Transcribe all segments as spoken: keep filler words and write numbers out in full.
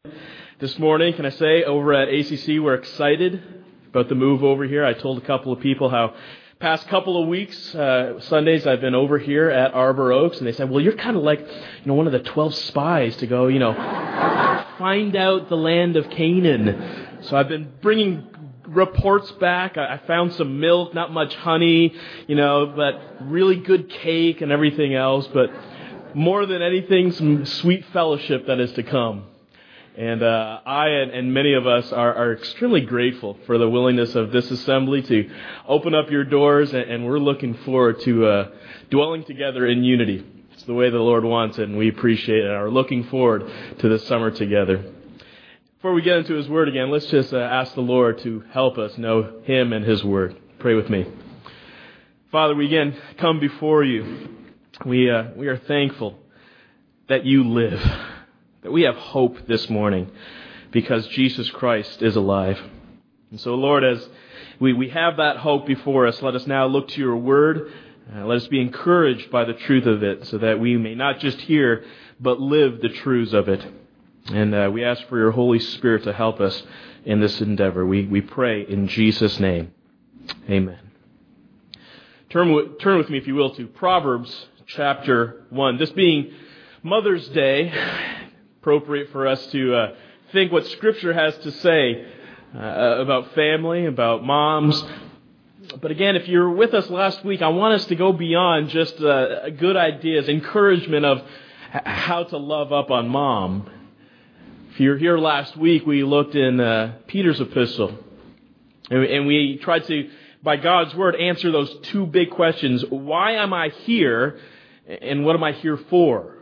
This morning, can I say, over at A C C, we're excited about the move over here. I told a couple of people how past couple of weeks, uh, Sundays, I've been over here at Arbor Oaks, and they said, well, you're kind of like, you know, one of the twelve spies to go, you know, find out the land of Canaan. So I've been bringing reports back. I found some milk, not much honey, you know, but really good cake and everything else. But more than anything, some sweet fellowship that is to come. And uh, I and, and many of us are, are extremely grateful for the willingness of this assembly to open up your doors, and, and we're looking forward to uh, dwelling together in unity. It's the way the Lord wants it, and we appreciate it and are looking forward to this summer together. Before we get into His Word again, let's just uh, ask the Lord to help us know Him and His Word. Pray with me. Father, we again come before You. We uh, we are thankful that You live, that we have hope this morning because Jesus Christ is alive. And so, Lord, as we, we have that hope before us, let us now look to Your Word. Uh, let us be encouraged by the truth of it so that we may not just hear, but live the truths of it. And uh, we ask for Your Holy Spirit to help us in this endeavor. We we pray in Jesus' name. Amen. Turn, w- turn with me, if you will, to Proverbs chapter one. This being Mother's Day, appropriate for us to uh, think what Scripture has to say uh, about family, about moms. But again, if you were with us last week, I want us to go beyond just uh, good ideas, encouragement of how to love up on mom. If you were here last week, we looked in uh, Peter's epistle, and, and we tried to, by God's Word, answer those two big questions. Why am I here, and what am I here for?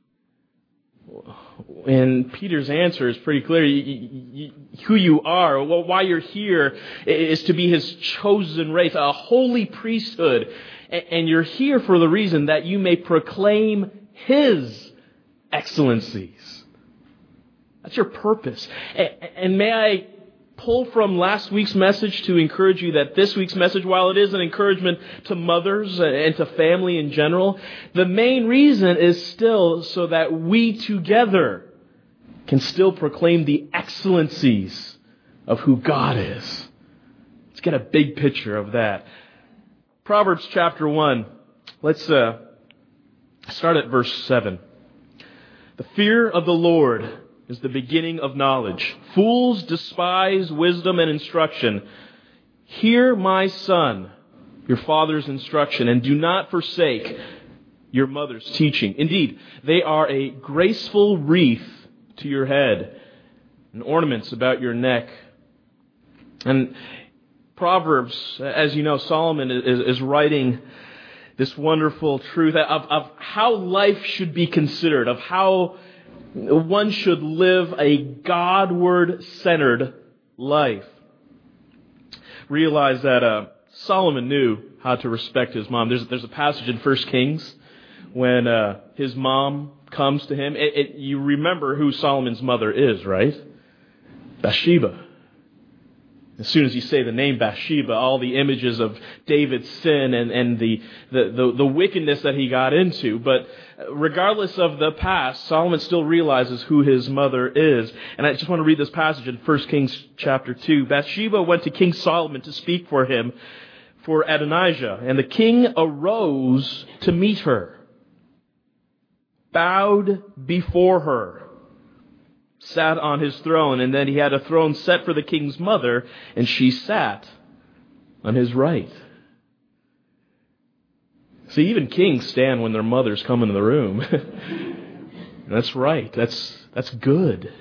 And Peter's answer is pretty clear. You, you, who you are, well, why you're here, is to be His chosen race, a holy priesthood. And you're here for the reason that you may proclaim His excellencies. That's your purpose. And may I pull from last week's message to encourage you that this week's message, while it is an encouragement to mothers and to family in general, the main reason is still so that we together can still proclaim the excellencies of who God is. Let's get a big picture of that. Proverbs chapter one. Let's uh, start at verse seven. The fear of the Lord is the beginning of knowledge. Fools despise wisdom and instruction. Hear, my son, your father's instruction, and do not forsake your mother's teaching. Indeed, they are a graceful wreath to your head and ornaments about your neck. And Proverbs, as you know, Solomon is, is writing this wonderful truth of, of how life should be considered, of how one should live a God-word-centered life. Realize that uh, Solomon knew how to respect his mom. There's, there's a passage in First Kings when uh, his mom comes to him. It, it, you remember who Solomon's mother is, right? Bathsheba. As soon as you say the name Bathsheba, all the images of David's sin and, and the, the, the, the wickedness that he got into. But regardless of the past, Solomon still realizes who his mother is. And I just want to read this passage in First Kings chapter two. Bathsheba went to King Solomon to speak for him for Adonijah. And the king arose to meet her, bowed before her, sat on his throne, and then he had a throne set for the king's mother, and she sat on his right. See, even kings stand when their mothers come into the room. That's right. That's that's good.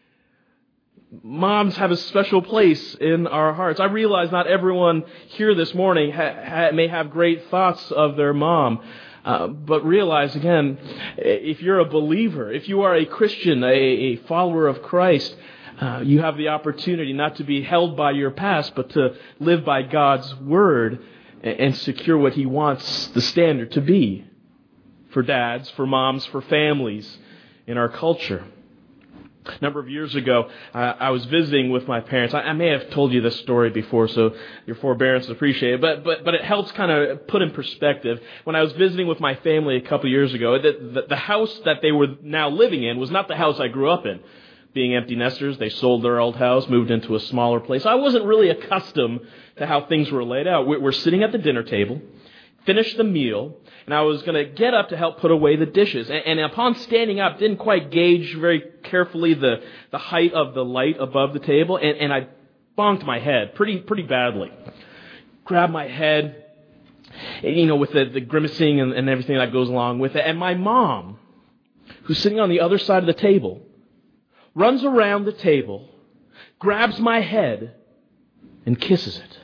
Moms have a special place in our hearts. I realize not everyone here this morning ha- ha- may have great thoughts of their mom. Uh, but realize, again, if you're a believer, if you are a Christian, a, a follower of Christ, uh, you have the opportunity not to be held by your past, but to live by God's Word and, and secure what He wants the standard to be for dads, for moms, for families in our culture. A number of years ago, uh, I was visiting with my parents. I, I may have told you this story before, so your forbearance is appreciated. But but but it helps kind of put in perspective. When I was visiting with my family a couple of years ago, the, the, the house that they were now living in was not the house I grew up in. being empty nesters, they sold their old house, moved into a smaller place. I wasn't really accustomed to how things were laid out. We're sitting at the dinner table, finished the meal, and I was going to get up to help put away the dishes. And, and upon standing up, didn't quite gauge very carefully the, the height of the light above the table, and, and I bonked my head pretty pretty badly. Grabbed my head, you know, with the, the grimacing and, and everything that goes along with it. And my mom, who's sitting on the other side of the table, runs around the table, grabs my head, and kisses it.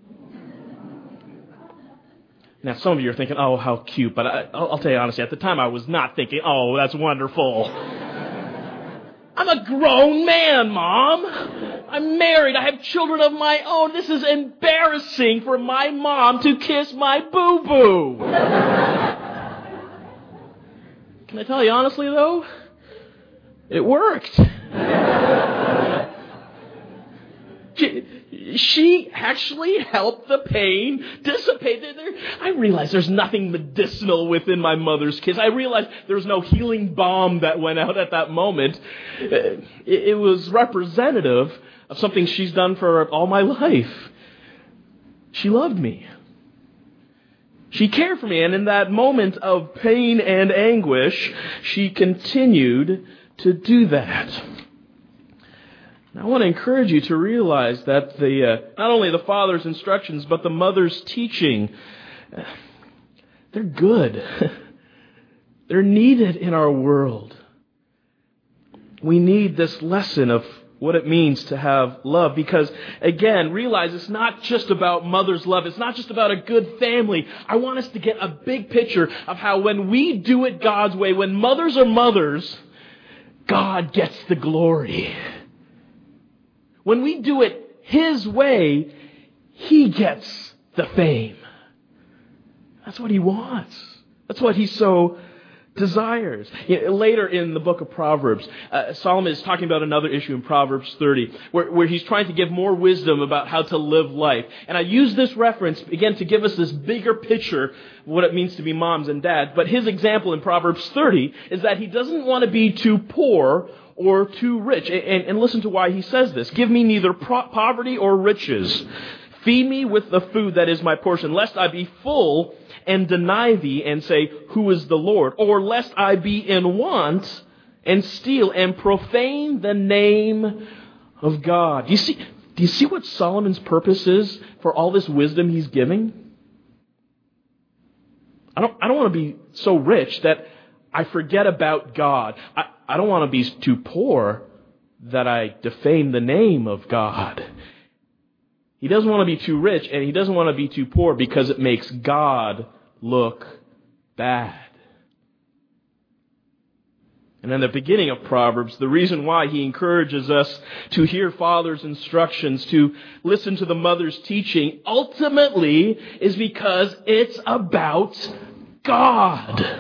Now, some of you are thinking, oh, how cute. But I, I'll tell you honestly, at the time I was not thinking, oh, that's wonderful. I'm a grown man, Mom. I'm married. I have children of my own. This is embarrassing for my mom to kiss my boo-boo. Can I tell you honestly, though? It worked. She, she actually helped the pain dissipate. There, I realized there's nothing medicinal within my mother's kiss. I realized there was no healing balm that went out at that moment. It, it was representative of something she's done for all my life. She loved me. She cared for me, and in that moment of pain and anguish, she continued to do that. I want to encourage you to realize that the uh, not only the father's instructions, but the mother's teaching, uh, they're good. They're needed in our world. We need this lesson of what it means to have love because, again, realize it's not just about mother's love. It's not just about a good family. I want us to get a big picture of how when we do it God's way, when mothers are mothers, God gets the glory. When we do it His way, He gets the fame. That's what He wants. That's what He so desires. You know, later in the book of Proverbs, uh, Solomon is talking about another issue in Proverbs thirty, where, where he's trying to give more wisdom about how to live life. And I use this reference, again, to give us this bigger picture of what it means to be moms and dads. But his example in Proverbs thirty is that he doesn't want to be too poor or too rich. And, and listen to why he says this. Give me neither pro- poverty or riches. Feed me with the food that is my portion, lest I be full and deny thee and say, who is the Lord? Or lest I be in want and steal and profane the name of God. Do you see, do you see what Solomon's purpose is for all this wisdom he's giving? I don't, I don't want to be so rich that I forget about God. I, I don't want to be too poor that I defame the name of God. He doesn't want to be too rich, and he doesn't want to be too poor because it makes God look bad. And in the beginning of Proverbs, the reason why he encourages us to hear father's instructions, to listen to the mother's teaching, ultimately is because it's about God.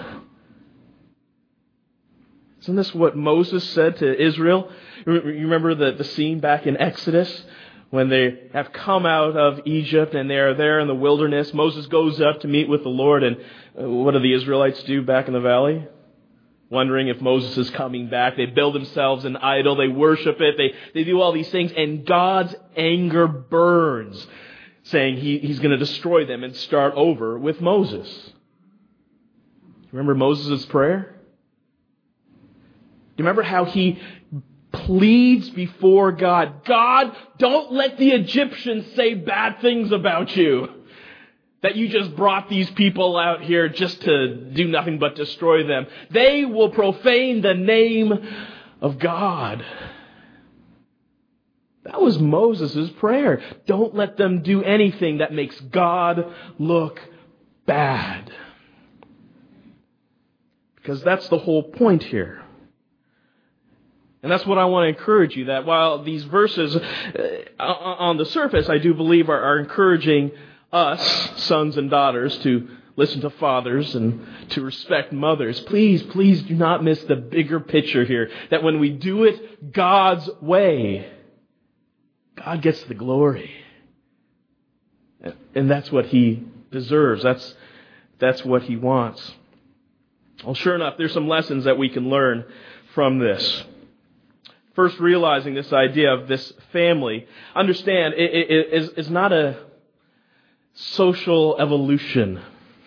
Isn't this what Moses said to Israel? You remember the, the scene back in Exodus when they have come out of Egypt and they are there in the wilderness? Moses goes up to meet with the Lord, and what do the Israelites do back in the valley? Wondering if Moses is coming back. They build themselves an idol. They worship it. They, they do all these things, and God's anger burns, saying he, he's going to destroy them and start over with Moses. Remember Moses' prayer? Do you remember how he pleads before God? God, don't let the Egyptians say bad things about you. That you just brought these people out here just to do nothing but destroy them. They will profane the name of God. That was Moses' prayer. Don't let them do anything that makes God look bad. Because that's the whole point here. And that's what I want to encourage you, that while these verses uh, on the surface, I do believe are, are encouraging us, sons and daughters, to listen to fathers and to respect mothers, please, please do not miss the bigger picture here, that when we do it God's way, God gets the glory. And that's what He deserves. That's, that's what He wants. Well, sure enough, there's some lessons that we can learn from this. first realizing this idea of this family, understand it, it, it is, is not a social evolution.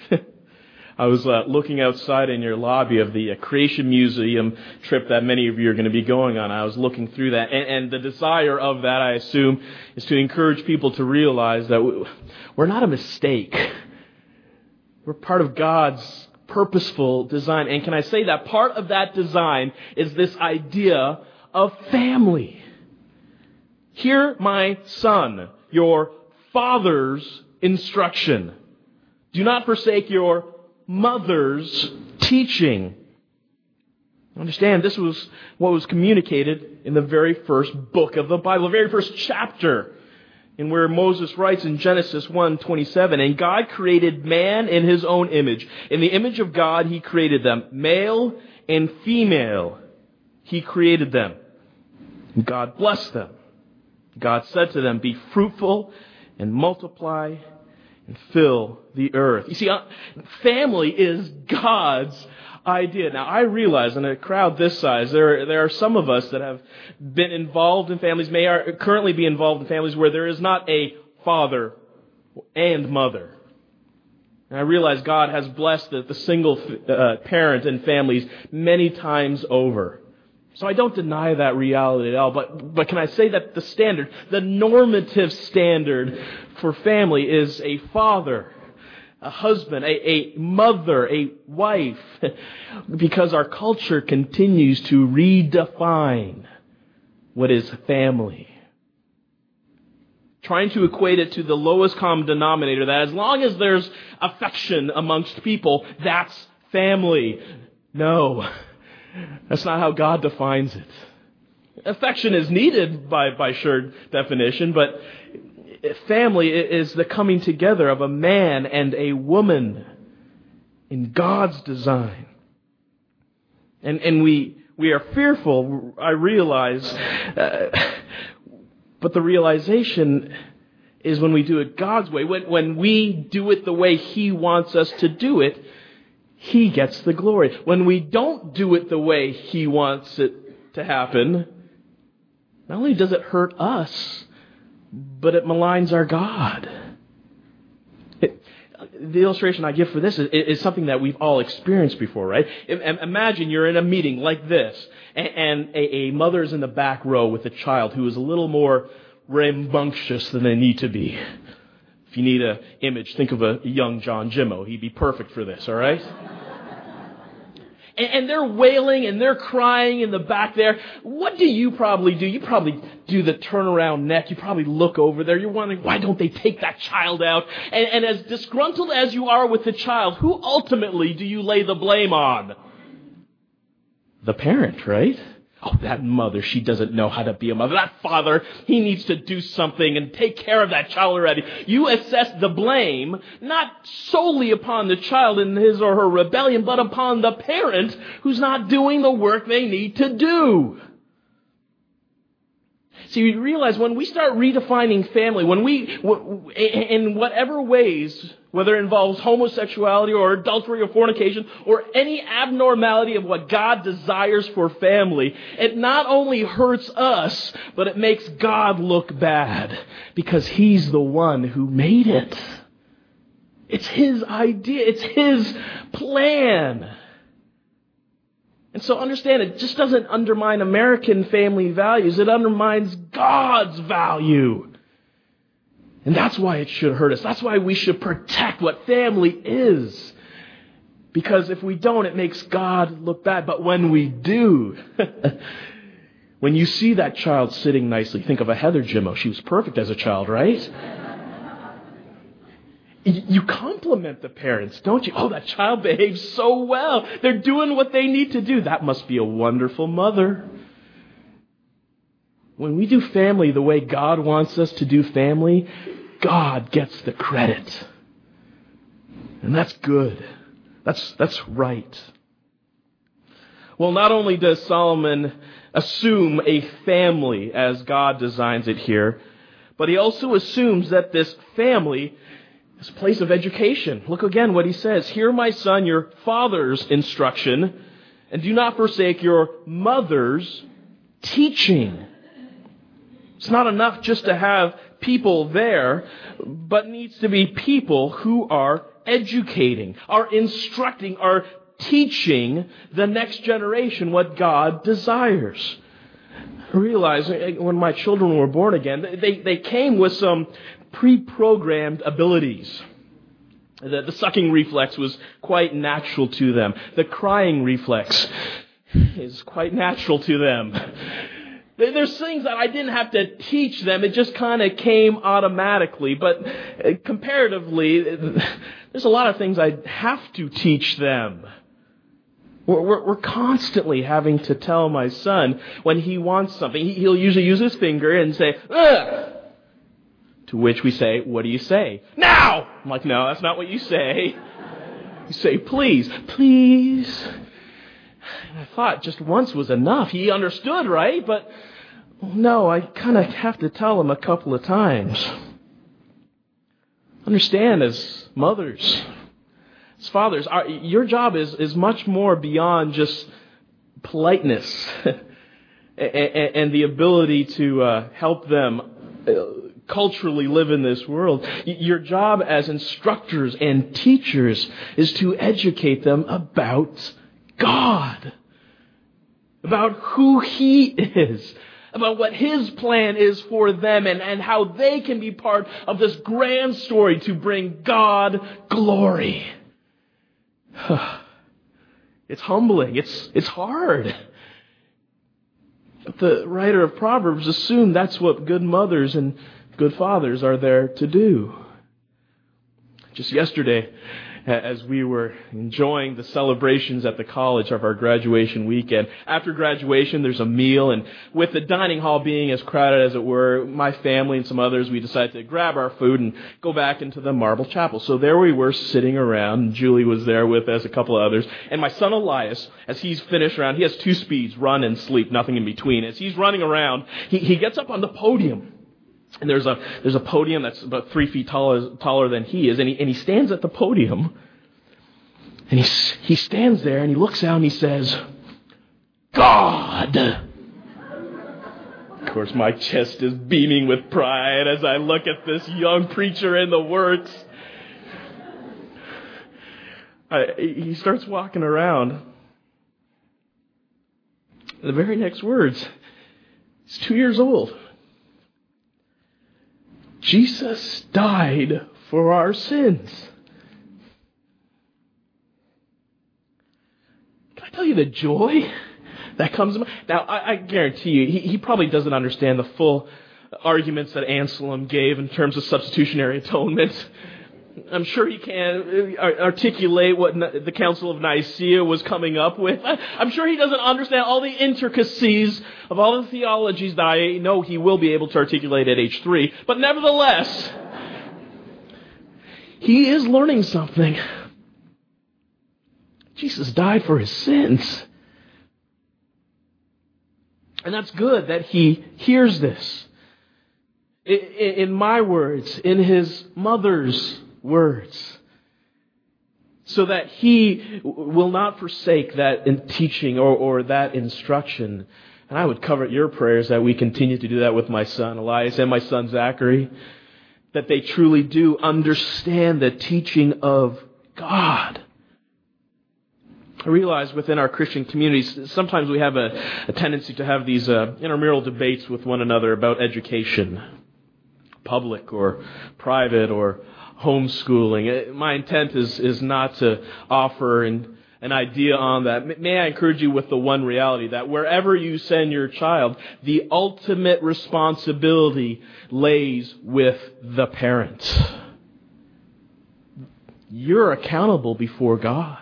I was uh, looking outside in your lobby of the uh, Creation Museum trip that many of you are going to be going on. I was looking through that, and, and the desire of that, I assume, is to encourage people to realize that we, we're not a mistake. We're part of God's purposeful design. And can I say that part of that design is this idea of family? Hear, my son, your father's instruction. Do not forsake your mother's teaching. Understand, this was what was communicated in the very first book of the Bible, the very first chapter, in where Moses writes in Genesis one twenty-seven, and God created man in his own image. In the image of God, he created them. Male and female, he created them. And God blessed them. God said to them, be fruitful and multiply and fill the earth. You see, family is God's idea. Now, I realize in a crowd this size, there, there are some of us that have been involved in families, may are, currently be involved in families where there is not a father and mother. And I realize God has blessed the, the single uh, parent and families many times over. So I don't deny that reality at all, but, but can I say that the standard, the normative standard for family is a father, a husband, a, a mother, a wife, because our culture continues to redefine what is family. Trying to equate it to the lowest common denominator, that as long as there's affection amongst people, that's family. No. That's not how God defines it. Affection is needed by, by sure definition, but family is the coming together of a man and a woman in God's design. And, and we, we are fearful, I realize, uh, but the realization is when we do it God's way, when, when we do it the way He wants us to do it, He gets the glory. When we don't do it the way He wants it to happen, not only does it hurt us, but it maligns our God. It, the illustration I give for this is, is something that we've all experienced before, right? Imagine you're in a meeting like this, and, and a, a mother's in the back row with a child who is a little more rambunctious than they need to be. If you need an image, think of a young John Jimmo. He'd be perfect for this, all right? And, and they're wailing and they're crying in the back there. What do you probably do? You probably do the turnaround neck. You probably look over there. You're wondering, why don't they take that child out? And, and as disgruntled as you are with the child, who ultimately do you lay the blame on? The parent, right? Oh, that mother, she doesn't know how to be a mother. That father, he needs to do something and take care of that child already. You assess the blame not solely upon the child in his or her rebellion, but upon the parent who's not doing the work they need to do. See, you realize when we start redefining family, when we, in whatever ways, whether it involves homosexuality or adultery or fornication or any abnormality of what God desires for family, it not only hurts us, but it makes God look bad because He's the one who made it. It's His idea. It's His plan. And so understand, it just doesn't undermine American family values. It undermines God's value. And that's why it should hurt us. That's why we should protect what family is. Because if we don't, it makes God look bad. But when we do, when you see that child sitting nicely, think of a Heather Jimmo. She was perfect as a child, right? You compliment the parents, don't you? Oh, that child behaves so well. They're doing what they need to do. That must be a wonderful mother. When we do family the way God wants us to do family, God gets the credit. And that's good. That's, that's right. Well, not only does Solomon assume a family as God designs it here, but he also assumes that this family is a place of education. Look again what he says. Hear, my son, your father's instruction, and do not forsake your mother's teaching. It's not enough just to have people there, but needs to be people who are educating, are instructing, are teaching the next generation what God desires. I realize when my children were born again, they, they came with some pre-programmed abilities. The, the sucking reflex was quite natural to them. The crying reflex is quite natural to them. There's things that I didn't have to teach them. It just kind of came automatically. But comparatively, there's a lot of things I have to teach them. We're, we're, we're constantly having to tell my son when he wants something. He, he'll usually use his finger and say, ugh! To which we say, what do you say? Now! I'm like, no, that's not what you say. You say, please, please. And I thought just once was enough. He understood, right? But no, I kind of have to tell him a couple of times. Understand, as mothers, as fathers, our, your job is, is much more beyond just politeness and, and the ability to uh, help them culturally live in this world. Your job as instructors and teachers is to educate them about God, about who He is, about what His plan is for them, and, and how they can be part of this grand story to bring God glory. It's humbling. It's, it's hard. But the writer of Proverbs assumed that's what good mothers and good fathers are there to do. Just yesterday, as we were enjoying the celebrations at the college of our graduation weekend. After graduation, there's a meal, and with the dining hall being as crowded as it were, my family and some others, we decided to grab our food and go back into the marble chapel. So there we were sitting around, and Julie was there with us, a couple of others, and my son Elias, as he's finished around, he has two speeds, run and sleep, nothing in between. As he's running around, he, he gets up on the podium. And there's a there's a podium that's about three feet taller taller than he is, and he and he stands at the podium, and he he stands there and he looks out and he says, "God." Of course, my chest is beaming with pride as I look at this young preacher in the works. I, he starts walking around. The very next words, he's two years old. Jesus died for our sins. Can I tell you the joy that comes? Now, I, I guarantee you, he, he probably doesn't understand the full arguments that Anselm gave in terms of substitutionary atonement. I'm sure he can articulate what the Council of Nicaea was coming up with. I'm sure he doesn't understand all the intricacies of all the theologies that I know he will be able to articulate at age three. But nevertheless, he is learning something. Jesus died for his sins. And that's good that he hears this. In my words, in his mother's words, so that he will not forsake that in teaching or, or that instruction. And I would covet your prayers that we continue to do that with my son Elias and my son Zachary, that they truly do understand the teaching of God. I realize within our Christian communities, sometimes we have a, a tendency to have these uh, intramural debates with one another about education, public or private or homeschooling. My intent is, is not to offer an, an idea on that. May I encourage you with the one reality that wherever you send your child, the ultimate responsibility lays with the parent. You're accountable before God.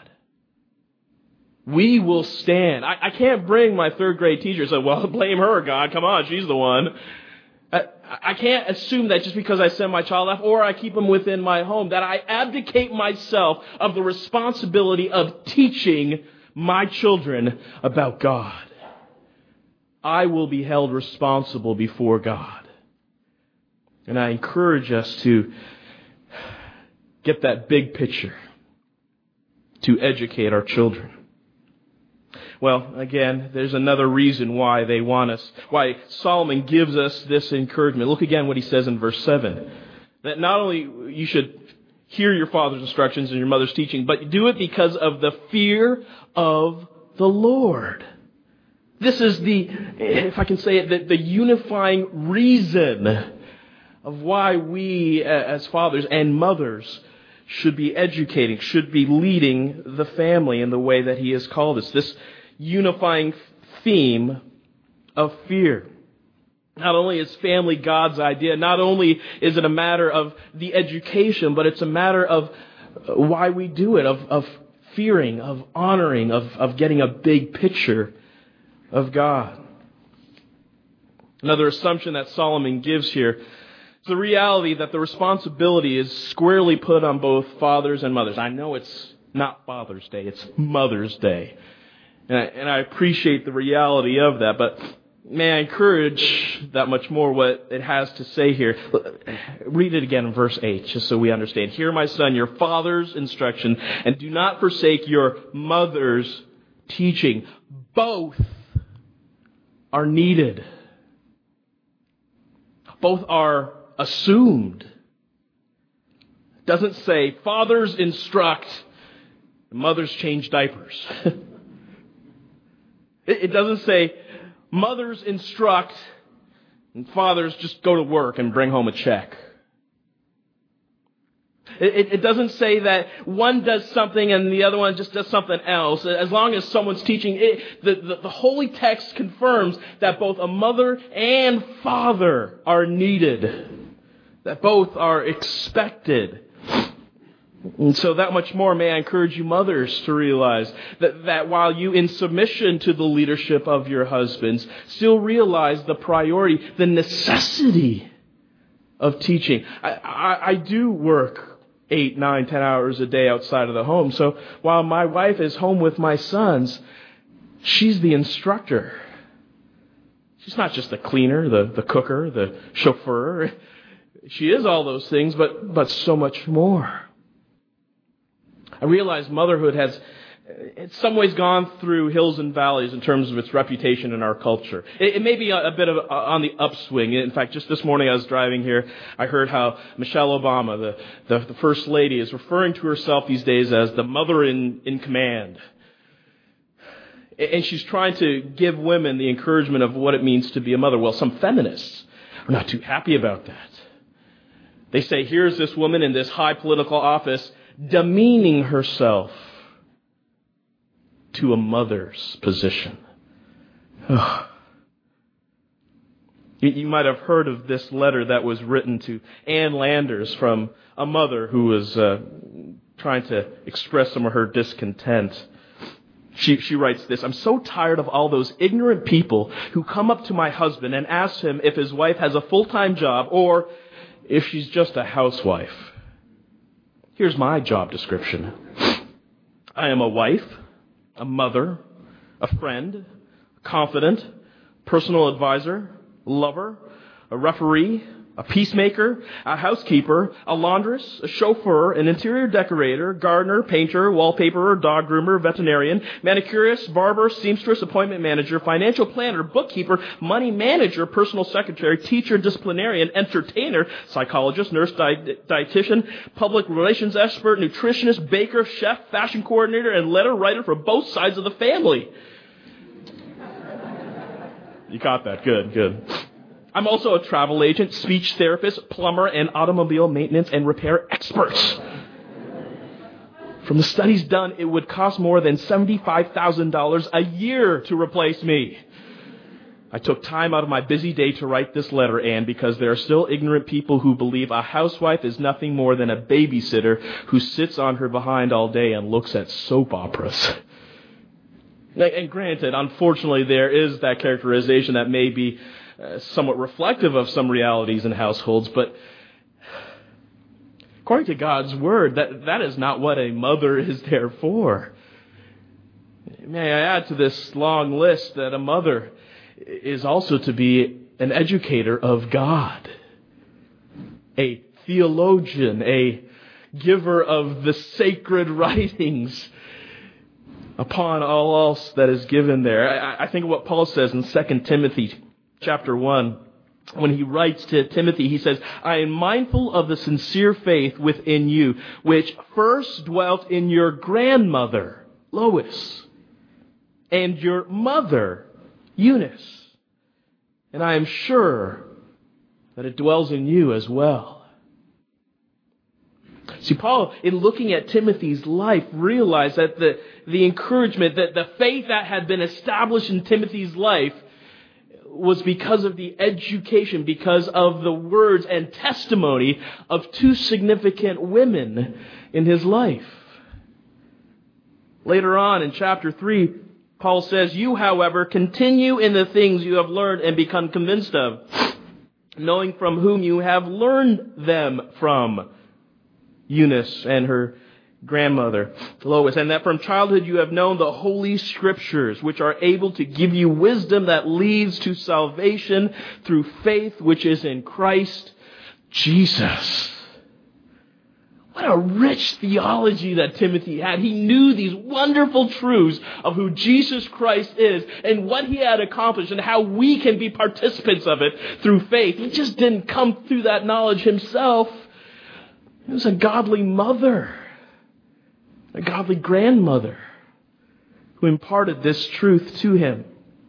We will stand. I, I can't bring my third grade teacher and say, well, blame her, God. Come on, she's the one. I, I can't assume that just because I send my child off or I keep them within my home, that I abdicate myself of the responsibility of teaching my children about God. I will be held responsible before God. And I encourage us to get that big picture, to educate our children. Well, again, there's another reason why they want us, why Solomon gives us this encouragement. Look again what he says in verse seven. That not only you should hear your father's instructions and your mother's teaching, but do it because of the fear of the Lord. This is the, if I can say it, the, the unifying reason of why we as fathers and mothers should be educating, should be leading the family in the way that He has called us. This unifying theme of fear. Not only is family God's idea, not only is it a matter of the education, but it's a matter of why we do it, of, of fearing, of honoring, of, of getting a big picture of God. Another assumption that Solomon gives here is the reality that the responsibility is squarely put on both fathers and mothers. I know it's not Father's Day, it's Mother's Day. And I, and I appreciate the reality of that, but may I encourage that much more what it has to say here. Read it again in verse eight, just so we understand. Hear, my son, your father's instruction, and do not forsake your mother's teaching. Both are needed. Both are assumed. It doesn't say fathers instruct, mothers change diapers. It doesn't say mothers instruct and fathers just go to work and bring home a check. It, it doesn't say that one does something and the other one just does something else. As long as someone's teaching, it, the, the, the holy text confirms that both a mother and father are needed. That both are expected. And so that much more may I encourage you mothers to realize that, that while you in submission to the leadership of your husbands, still realize the priority, the necessity of teaching. I, I, I do work eight, nine, ten hours a day outside of the home. So while my wife is home with my sons, she's the instructor. She's not just the cleaner, the, the cooker, the chauffeur. She is all those things, but, but so much more. I realize motherhood has, in some ways, gone through hills and valleys in terms of its reputation in our culture. It, it may be a, a bit of a, on the upswing. In fact, just this morning I was driving here, I heard how Michelle Obama, the, the, the First Lady, is referring to herself these days as the mother in, in command. And she's trying to give women the encouragement of what it means to be a mother. Well, some feminists are not too happy about that. They say, here's this woman in this high political office demeaning herself to a mother's position. Oh. You, you might have heard of this letter that was written to Ann Landers from a mother who was uh, trying to express some of her discontent. She, she writes this, I'm so tired of all those ignorant people who come up to my husband and ask him if his wife has a full-time job or if she's just a housewife. Here's my job description. I am a wife, a mother, a friend, a confidant, personal advisor, lover, a referee, a peacemaker, a housekeeper, a laundress, a chauffeur, an interior decorator, gardener, painter, wallpaperer, dog groomer, veterinarian, manicurist, barber, seamstress, appointment manager, financial planner, bookkeeper, money manager, personal secretary, teacher, disciplinarian, entertainer, psychologist, nurse, di- dietitian, public relations expert, nutritionist, baker, chef, fashion coordinator, and letter writer for both sides of the family. You got that. Good, good. I'm also a travel agent, speech therapist, plumber, and automobile maintenance and repair expert. From the studies done, it would cost more than seventy-five thousand dollars a year to replace me. I took time out of my busy day to write this letter, Anne, because there are still ignorant people who believe a housewife is nothing more than a babysitter who sits on her behind all day and looks at soap operas. And granted, unfortunately, there is that characterization that may be Uh, somewhat reflective of some realities in households, but according to God's word, that, that is not what a mother is there for. May I add to this long list that a mother is also to be an educator of God, a theologian, a giver of the sacred writings. upon all else that is given there. I, I think of what Paul says in Second Timothy chapter one. When he writes to Timothy, he says, I am mindful of the sincere faith within you, which first dwelt in your grandmother, Lois, and your mother, Eunice. And I am sure that it dwells in you as well. See, Paul, in looking at Timothy's life, realized that the, the encouragement, that the faith that had been established in Timothy's life was because of the education, because of the words and testimony of two significant women in his life. Later on in chapter three, Paul says, you, however, continue in the things you have learned and become convinced of, knowing from whom you have learned them from, Eunice and her grandmother, Lois, and that from childhood you have known the Holy Scriptures, which are able to give you wisdom that leads to salvation through faith which is in Christ Jesus. What a rich theology that Timothy had. He knew these wonderful truths of who Jesus Christ is and what he had accomplished and how we can be participants of it through faith. He just didn't come through that knowledge himself. He was a godly mother, a godly grandmother who imparted this truth to him.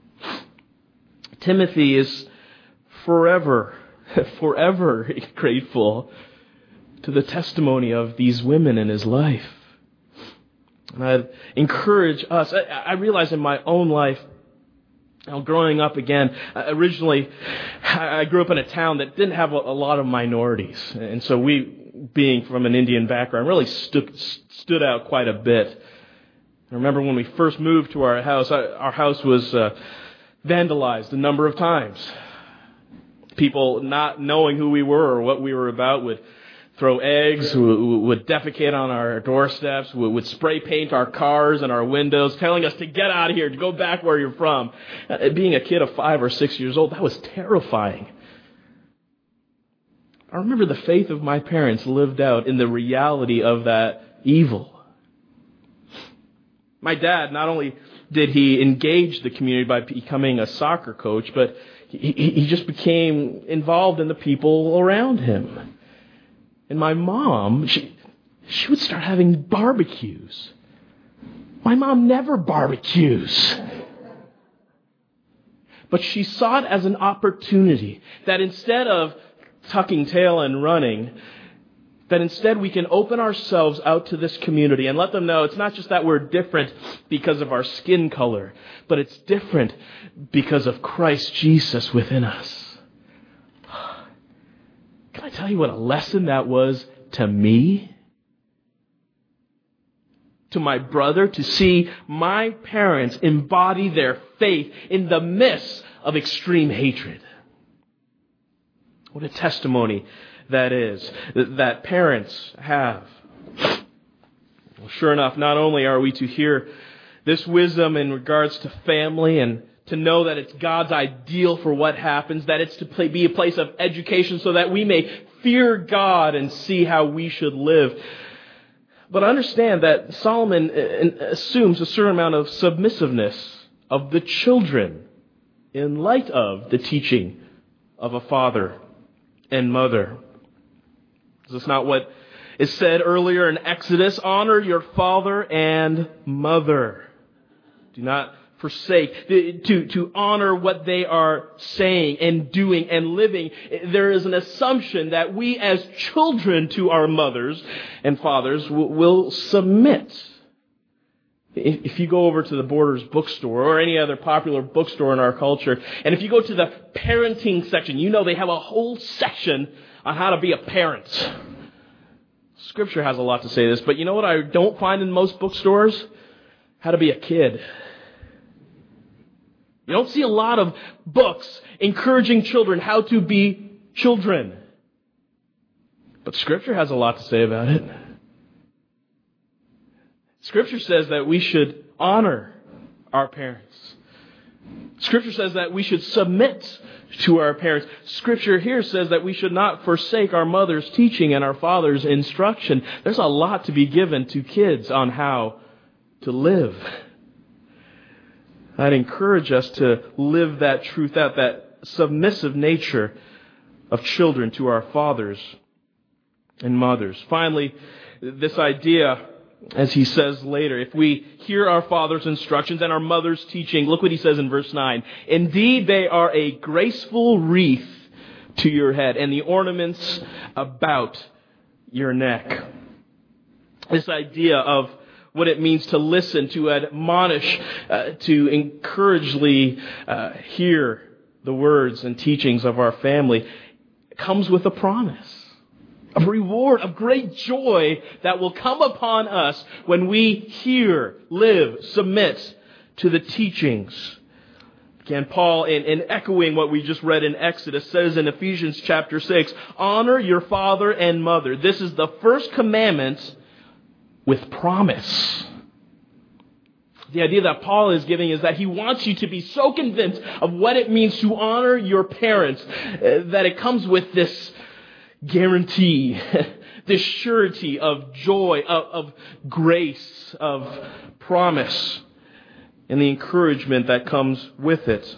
Timothy is forever, forever grateful to the testimony of these women in his life. And I'd encourage us, I, I realize in my own life, you know, growing up again, uh, originally I grew up in a town that didn't have a, a lot of minorities. And so we, being from an Indian background, really stood, stood out quite a bit. I remember when we first moved to our house, our house was uh, vandalized a number of times. People not knowing who we were or what we were about would throw eggs, would defecate on our doorsteps, would spray paint our cars and our windows, telling us to get out of here, to go back where you're from. Being a kid of five or six years old, that was terrifying. I remember the faith of my parents lived out in the reality of that evil. My dad, not only did he engage the community by becoming a soccer coach, but he, he just became involved in the people around him. And my mom, she, she would start having barbecues. My mom never barbecues. But she saw it as an opportunity that instead of tucking tail and running, that instead we can open ourselves out to this community and let them know it's not just that we're different because of our skin color, but it's different because of Christ Jesus within us. Can I tell you what a lesson that was to me? To my brother, to see my parents embody their faith in the midst of extreme hatred. What a testimony that is, that parents have. Well, sure enough, not only are we to hear this wisdom in regards to family and to know that it's God's ideal for what happens, that it's to play, be a place of education so that we may fear God and see how we should live. But understand that Solomon assumes a certain amount of submissiveness of the children in light of the teaching of a father and mother. Is this not what is said earlier in Exodus? Honor your father and mother. Do not forsake. To, to honor what they are saying and doing and living. There is an assumption that we as children to our mothers and fathers will, will submit. If you go over to the Borders bookstore or any other popular bookstore in our culture, and if you go to the parenting section, you know they have a whole section on how to be a parent. Scripture has a lot to say to this, but you know what I don't find in most bookstores? How to be a kid. You don't see a lot of books encouraging children how to be children. But Scripture has a lot to say about it. Scripture says that we should honor our parents. Scripture says that we should submit to our parents. Scripture here says that we should not forsake our mother's teaching and our father's instruction. There's a lot to be given to kids on how to live I'd encourage us to live that truth out, that submissive nature of children to our fathers and mothers. Finally, this idea, as he says later, if we hear our father's instructions and our mother's teaching, look what he says in verse nine. Indeed, they are a graceful wreath to your head and the ornaments about your neck. This idea of what it means to listen, to admonish, uh, to encouragingly uh, hear the words and teachings of our family comes with a promise, a reward of great joy that will come upon us when we hear, live, submit to the teachings. Again, Paul, in, in echoing what we just read in Exodus, says in Ephesians chapter six, honor your father and mother. This is the first commandment with promise. The idea that Paul is giving is that he wants you to be so convinced of what it means to honor your parents uh, that it comes with this guarantee, this surety of joy, of, of grace, of promise, and the encouragement that comes with it.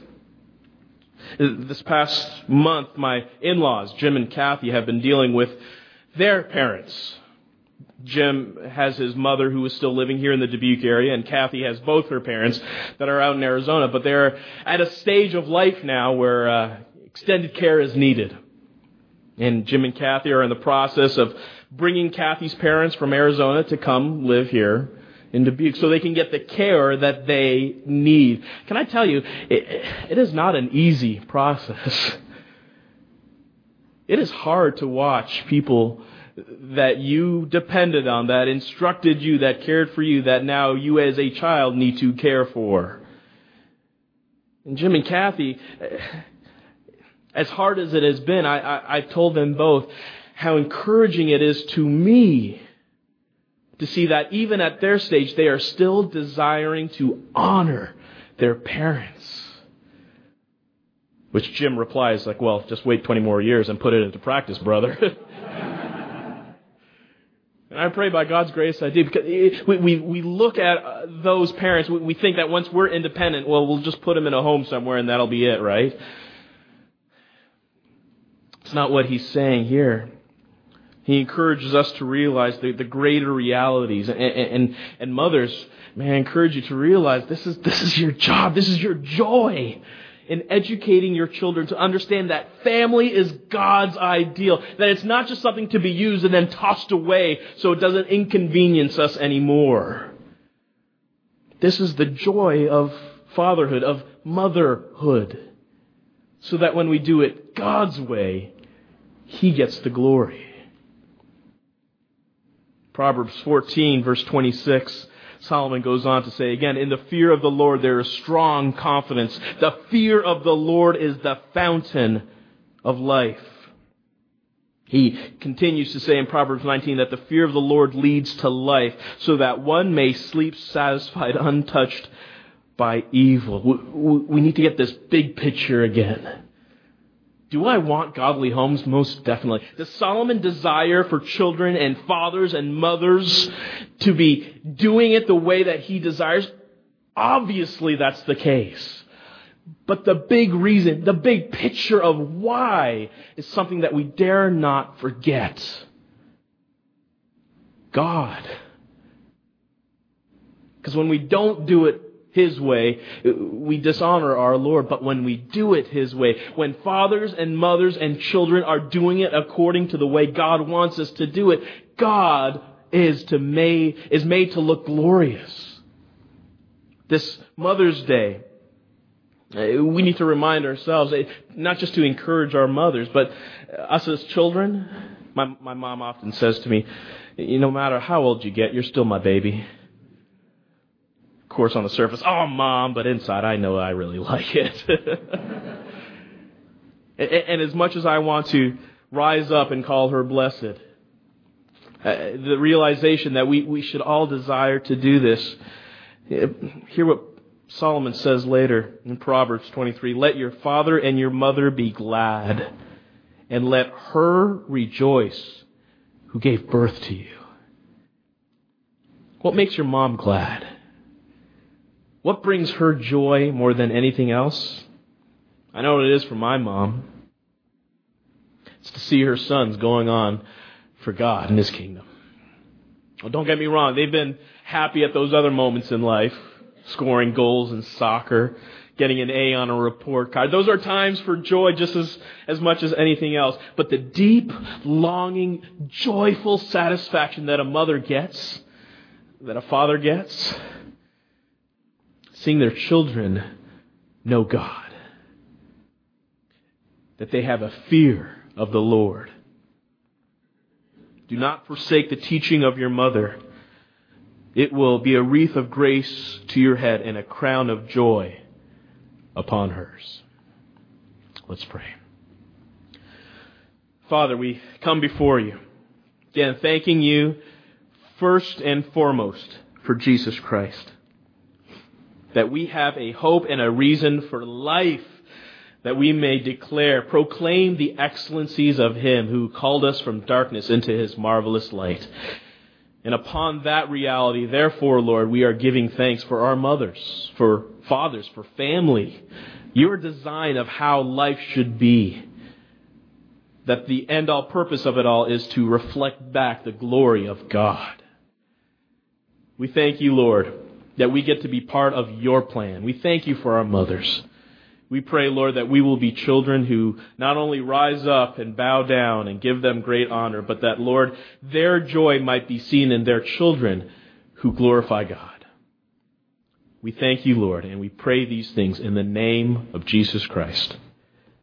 This past month, my in-laws, Jim and Kathy, have been dealing with their parents. Jim has his mother who is still living here in the Dubuque area, and Kathy has both her parents that are out in Arizona. But they're at a stage of life now where uh, extended care is needed. And Jim and Kathy are in the process of bringing Kathy's parents from Arizona to come live here in Dubuque so they can get the care that they need. Can I tell you, it, it is not an easy process. It is hard to watch people that you depended on, that instructed you, that cared for you, that now you as a child need to care for. And Jim and Kathy, as hard as it has been, I, I, I've told them both how encouraging it is to me to see that even at their stage, they are still desiring to honor their parents. Which Jim replies like, well, just wait twenty more years and put it into practice, brother. And I pray by God's grace I do, because we, we, we look at those parents, we, we think that once we're independent, well, we'll just put them in a home somewhere and that'll be it, right? It's not what he's saying here. He encourages us to realize the, the greater realities. And, and, and mothers, may I encourage you to realize this is, this is your job, this is your joy in educating your children to understand that family is God's ideal, that it's not just something to be used and then tossed away so it doesn't inconvenience us anymore. This is the joy of fatherhood, of motherhood, so that when we do it God's way, He gets the glory. Proverbs fourteen, verse twenty-six, Solomon goes on to say again, in the fear of the Lord there is strong confidence. The fear of the Lord is the fountain of life. He continues to say in Proverbs nineteen that the fear of the Lord leads to life, so that one may sleep satisfied, untouched by evil. We need to get this big picture again. Do I want godly homes? Most definitely. Does Solomon desire for children and fathers and mothers to be doing it the way that he desires? Obviously, that's the case. But the big reason, the big picture of why is something that we dare not forget. God. Because when we don't do it His way, we dishonor our Lord. But when we do it His way, when fathers and mothers and children are doing it according to the way God wants us to do it, God is to made, is made to look glorious. This Mother's Day, we need to remind ourselves, not just to encourage our mothers, but us as children. My, my mom often says to me, no matter how old you get, you're still my baby. Of course, on the surface, oh, Mom, but inside I know I really like it. and, and as much as I want to rise up and call her blessed, uh, the realization that we, we should all desire to do this. Hear what Solomon says later in Proverbs twenty-three. Let your father and your mother be glad, and let her rejoice who gave birth to you. What makes your mom glad? What brings her joy more than anything else? I know what it is for my mom. It's to see her sons going on for God and His kingdom. Well, don't get me wrong. They've been happy at those other moments in life, scoring goals in soccer, getting an A on a report card. Those are times for joy just as, as much as anything else. But the deep, longing, joyful satisfaction that a mother gets, that a father gets, seeing their children know God. That they have a fear of the Lord. Do not forsake the teaching of your mother. It will be a wreath of grace to your head and a crown of joy upon hers. Let's pray. Father, we come before you, again, thanking you first and foremost for Jesus Christ. That we have a hope and a reason for life, that we may declare, proclaim the excellencies of Him who called us from darkness into His marvelous light. And upon that reality, therefore, Lord, we are giving thanks for our mothers, for fathers, for family, your design of how life should be. That the end-all purpose of it all is to reflect back the glory of God. We thank you, Lord, that we get to be part of your plan. We thank you for our mothers. We pray, Lord, that we will be children who not only rise up and bow down and give them great honor, but that, Lord, their joy might be seen in their children who glorify God. We thank you, Lord, and we pray these things in the name of Jesus Christ.